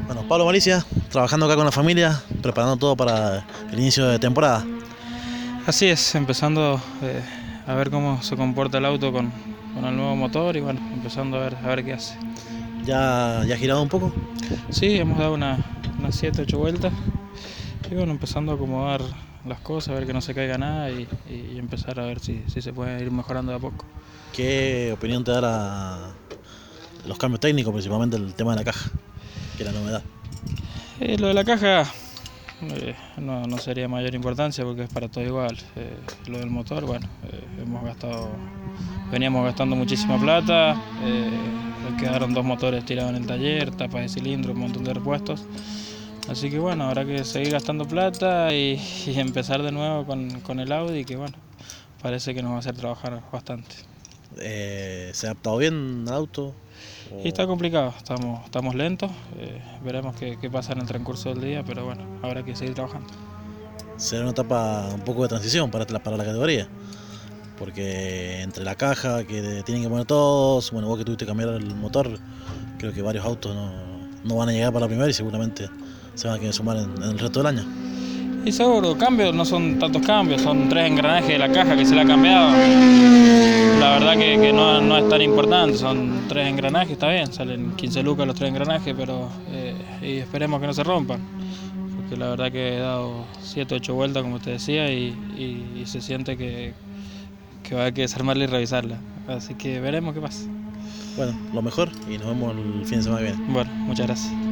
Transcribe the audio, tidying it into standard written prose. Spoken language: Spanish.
Bueno, Pablo Malicia, trabajando acá con la familia, preparando todo para el inicio de temporada. Así es, empezando a ver cómo se comporta el auto con el nuevo motor y bueno, empezando a ver qué hace. ¿Ya ha girado un poco? Sí, hemos dado unas 7, 8 vueltas y bueno, empezando a acomodar las cosas, a ver que no se caiga nada y empezar a ver si se puede ir mejorando de a poco. ¿Qué opinión te da los cambios técnicos, principalmente el tema de la caja, que es la novedad? Lo de la caja no sería mayor importancia porque es para todo igual. Lo del motor, bueno, veníamos gastando muchísima plata, quedaron 2 motores tirados en el taller, tapas de cilindro, un montón de repuestos. Así que bueno, habrá que seguir gastando plata y empezar de nuevo con el Audi, que bueno, parece que nos va a hacer trabajar bastante. ¿Se ha adaptado bien al auto? Y está complicado, estamos lentos, veremos qué pasa en el transcurso del día, pero bueno, habrá que seguir trabajando. Será una etapa un poco de transición para la categoría, porque entre la caja que tienen que poner todos, bueno, vos que tuviste que cambiar el motor, creo que varios autos no van a llegar para la primera y seguramente se van a querer sumar en el resto del año. Y seguro, cambios no son tantos cambios, son 3 engranajes de la caja que se le ha cambiado. La verdad que no es tan importante, son 3 engranajes, está bien, salen 15 lucas los 3 engranajes, pero y esperemos que no se rompan. Porque la verdad que he dado 7, 8 vueltas, como te decía, y se siente que va a haber que desarmarla y revisarla. Así que veremos qué pasa. Bueno, lo mejor y nos vemos el fin de semana que viene. Bueno, muchas gracias.